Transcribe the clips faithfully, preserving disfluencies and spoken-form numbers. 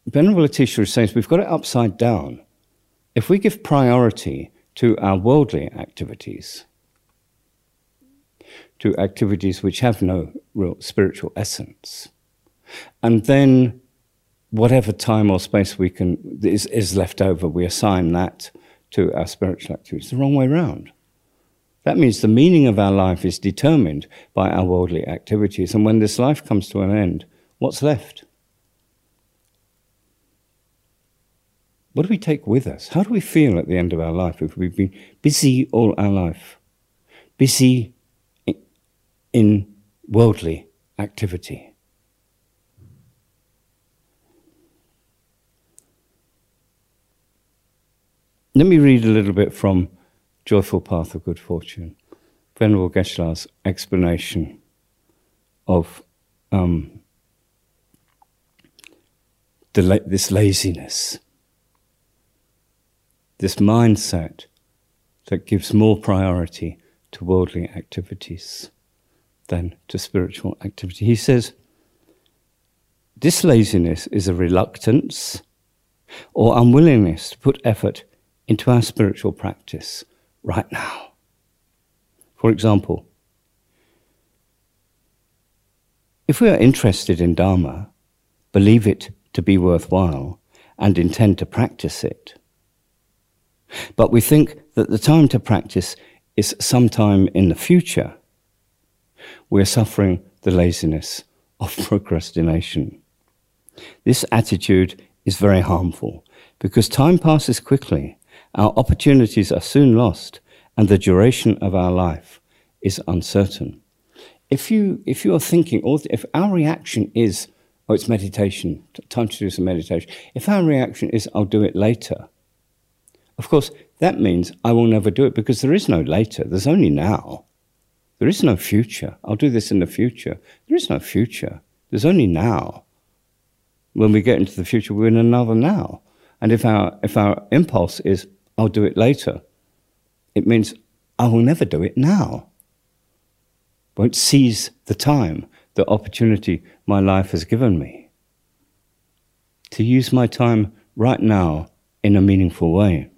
Venerable Atisha is saying we've got it upside down. If we give priority to our worldly activities, to activities which have no real spiritual essence, and then whatever time or space we can is, is left over, we assign that to our spiritual activities. It's the wrong way around. That means the meaning of our life is determined by our worldly activities, and when this life comes to an end, what's left? What do we take with us? How do we feel at the end of our life if we've been busy all our life? Busy in worldly activity. Let me read a little bit from Joyful Path of Good Fortune, Venerable Geshe-la's explanation of um, the la this laziness, this mindset that gives more priority to worldly activities than to spiritual activity. He says, this laziness is a reluctance or unwillingness to put effort into our spiritual practice right now. For example, if we are interested in Dharma, believe it to be worthwhile, and intend to practice it, but we think that the time to practice is sometime in the future, we're suffering the laziness of procrastination. This attitude is very harmful because time passes quickly, our opportunities are soon lost, and the duration of our life is uncertain. If you, if you are thinking, or if our reaction is, oh, it's meditation, time to do some meditation, if our reaction is, I'll do it later, of course, that means I will never do it because there is no later, there's only now. There is no future. I'll do this in the future. There is no future. There's only now. When we get into the future, we're in another now. And if our, if our impulse is, I'll do it later, it means I will never do it now. Won't seize the time, the opportunity my life has given me to use my time right now in a meaningful way.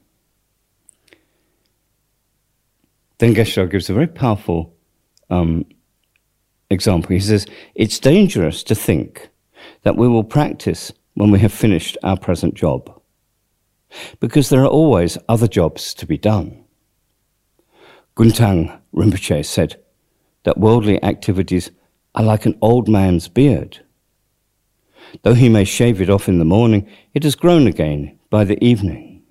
Then Geshe-la gives a very powerful um, example. He says, it's dangerous to think that we will practice when we have finished our present job, because there are always other jobs to be done. Guntang Rinpoche said that worldly activities are like an old man's beard. Though he may shave it off in the morning, it has grown again by the evening.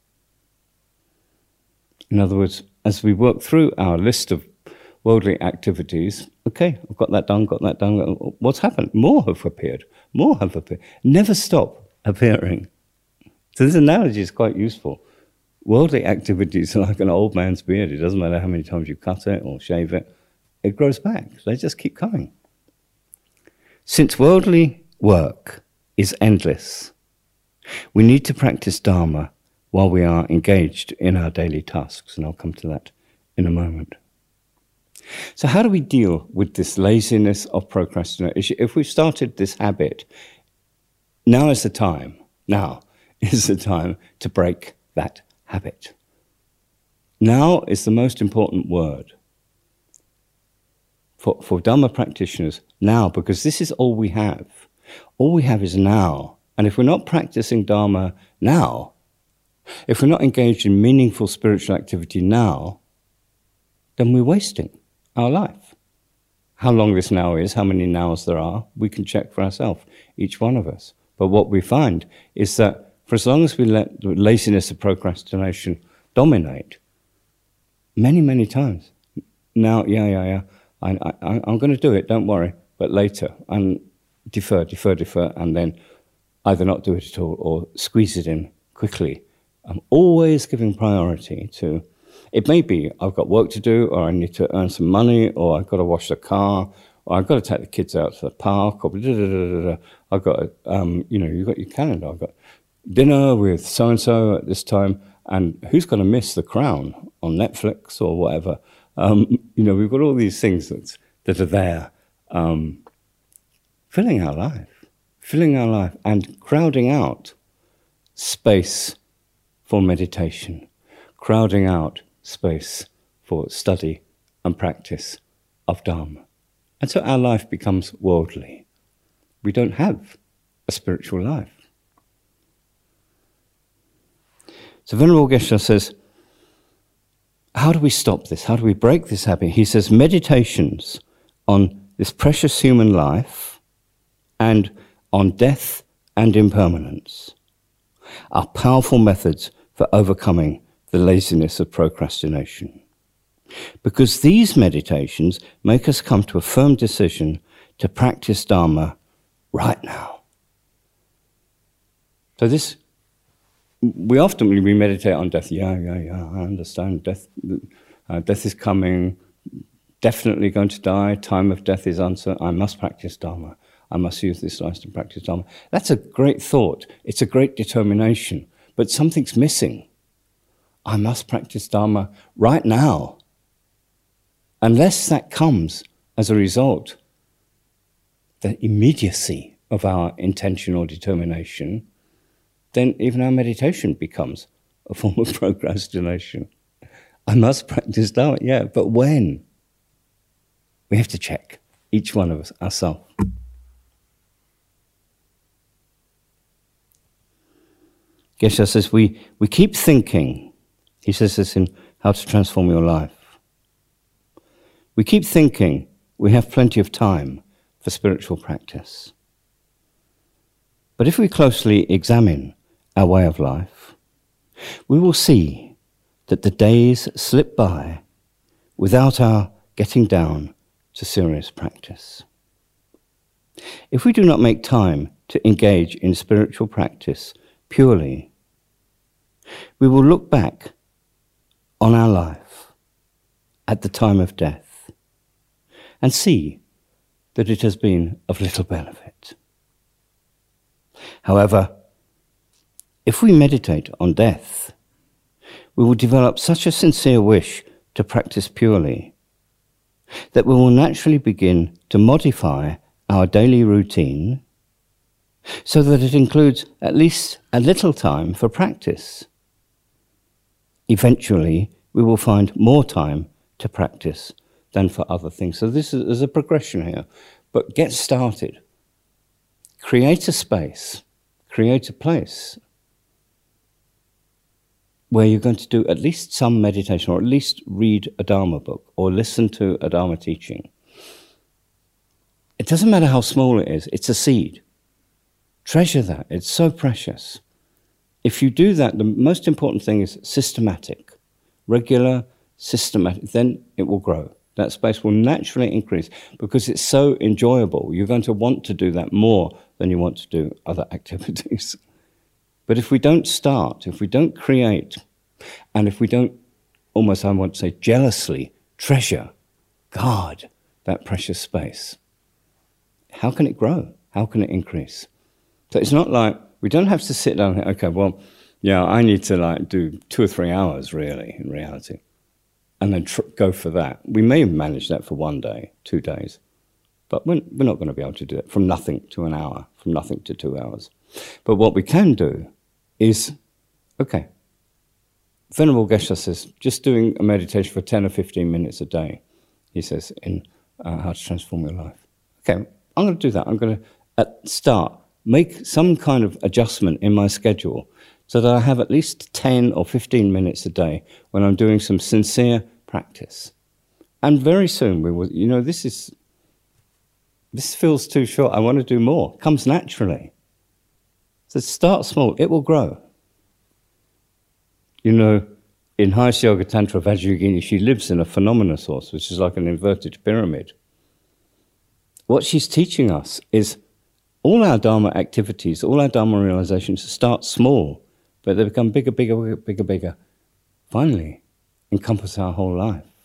In other words, as we work through our list of worldly activities, okay, I've got that done, got that done. What's happened? More have appeared. More have appeared. Never stop appearing. So this analogy is quite useful. Worldly activities are like an old man's beard. It doesn't matter how many times you cut it or shave it. It grows back. They just keep coming. Since worldly work is endless, we need to practice Dharma while we are engaged in our daily tasks, and I'll come to that in a moment. So how do we deal with this laziness of procrastination? If we've started this habit, now is the time, now is the time to break that habit. Now is the most important word for, for Dhamma practitioners, now, because this is all we have. All we have is now. And if we're not practicing Dharma now, if we're not engaged in meaningful spiritual activity now, then we're wasting our life. How long this now is, how many nows there are, we can check for ourselves, each one of us. But what we find is that for as long as we let the laziness of procrastination dominate, many, many times, now, yeah, yeah, yeah, I, I, I'm going to do it, don't worry, but later, and defer, defer, defer, and then either not do it at all or squeeze it in quickly. I'm always giving priority to, it may be I've got work to do, or I need to earn some money, or I've got to wash the car, or I've got to take the kids out to the park, or da, da, da, da, da. I've got, um, you know, you've got your calendar, I've got dinner with so-and-so at this time, and who's going to miss The Crown on Netflix or whatever? Um, you know, we've got all these things that's, that are there, um, filling our life, filling our life and crowding out space for meditation, crowding out space for study and practice of Dharma. And so our life becomes worldly. We don't have a spiritual life. So Venerable Geshe says, how do we stop this? How do we break this habit? He says, meditations on this precious human life and on death and impermanence are powerful methods for overcoming the laziness of procrastination. Because these meditations make us come to a firm decision to practice Dharma right now. So this, we often, we meditate on death. Yeah, yeah, yeah, I understand. Death, uh, death is coming, definitely going to die. Time of death is uncertain. I must practice Dharma. I must use this life to practice Dharma. That's a great thought. It's a great determination. But something's missing. I must practice Dharma right now. Unless that comes as a result, the immediacy of our intention or determination, then even our meditation becomes a form of procrastination. I must practice Dharma, yeah, but when? We have to check, each one of us, ourselves. Geshe says, we, we keep thinking, he says this in How to Transform Your Life. We keep thinking we have plenty of time for spiritual practice. But if we closely examine our way of life, we will see that the days slip by without our getting down to serious practice. If we do not make time to engage in spiritual practice purely, we will look back on our life at the time of death and see that it has been of little benefit. However, if we meditate on death, we will develop such a sincere wish to practice purely that we will naturally begin to modify our daily routine so that it includes at least a little time for practice. Eventually, we will find more time to practice than for other things. So this is there's a progression here. But get started. Create a space, create a place where you're going to do at least some meditation, or at least read a Dharma book, or listen to a Dharma teaching. It doesn't matter how small it is, it's a seed. Treasure that, it's so precious. If you do that, the most important thing is systematic, regular, systematic, then it will grow. That space will naturally increase because it's so enjoyable. You're going to want to do that more than you want to do other activities. But if we don't start, if we don't create, and if we don't, almost I want to say jealously, treasure, guard that precious space, how can it grow? How can it increase? So it's not like, we don't have to sit down and think, okay, well, yeah, I need to like do two or three hours really, in reality, and then tr- go for that. We may manage that for one day, two days, but we're, we're not going to be able to do it from nothing to an hour, from nothing to two hours. But what we can do is, okay, Venerable Geshe says, just doing a meditation for ten or fifteen minutes a day, he says, in uh, How to Transform Your Life. Okay, I'm going to do that. I'm going to, at start, make some kind of adjustment in my schedule so that I have at least ten or fifteen minutes a day when I'm doing some sincere practice. And very soon we will, you know, this is, this feels too short. I want to do more. It comes naturally. So start small. It will grow. You know, in Highest Yoga Tantra, Vajrayogini, she lives in a phenomena source, which is like an inverted pyramid. What she's teaching us is all our Dharma activities, all our Dharma realizations start small, but they become bigger, bigger, bigger, bigger, bigger. Finally, encompass our whole life.